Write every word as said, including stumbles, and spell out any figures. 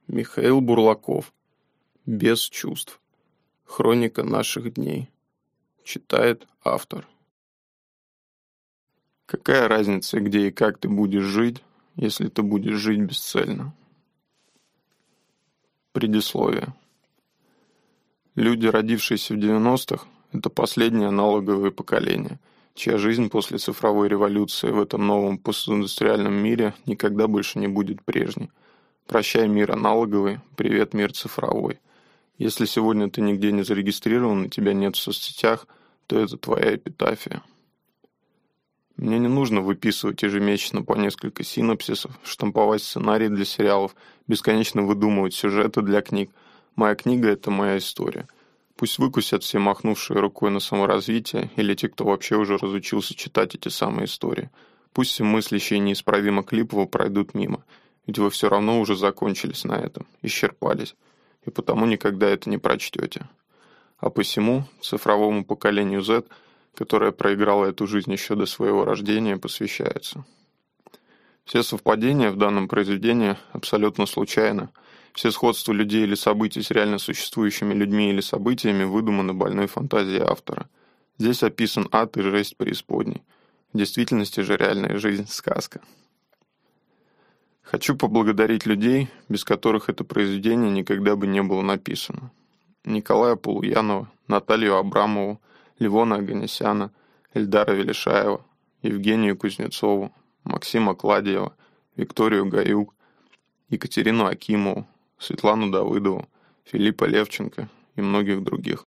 Михаил Бурлаков. Без чувств. Хроника наших дней. Читает автор. Какая разница, где и как ты будешь жить, если ты будешь жить бесцельно? Предисловие. Люди, родившиеся в девяностых, это последнее аналоговое поколение, чья жизнь после цифровой революции в этом новом постиндустриальном мире никогда больше не будет прежней. Прощай, мир аналоговый, привет, мир цифровой. Если сегодня ты нигде не зарегистрирован и тебя нет в соцсетях, то это твоя эпитафия. Мне не нужно выписывать ежемесячно по несколько синопсисов, штамповать сценарии для сериалов, бесконечно выдумывать сюжеты для книг. Моя книга – это моя история. Пусть выкусят все махнувшие рукой на саморазвитие или те, кто вообще уже разучился читать эти самые истории. Пусть все мыслящие неисправимо Клипово пройдут мимо, ведь вы все равно уже закончились на этом, исчерпались, и потому никогда это не прочтете. А посему цифровому поколению Z, которое проиграло эту жизнь еще до своего рождения, посвящается. Все совпадения в данном произведении абсолютно случайны. Все сходства людей или событий с реально существующими людьми или событиями выдуманы больной фантазией автора. Здесь описан ад и жесть преисподней. В действительности же реальная жизнь – сказка. Хочу поблагодарить людей, без которых это произведение никогда бы не было написано. Николая Полуянова, Наталью Абрамову, Левона Оганесяна, Эльдара Велишаева, Евгению Кузнецову, Максима Кладиева, Викторию Гаюк, Екатерину Акимову, Светлану Давыдову, Филиппа Левченко и многих других.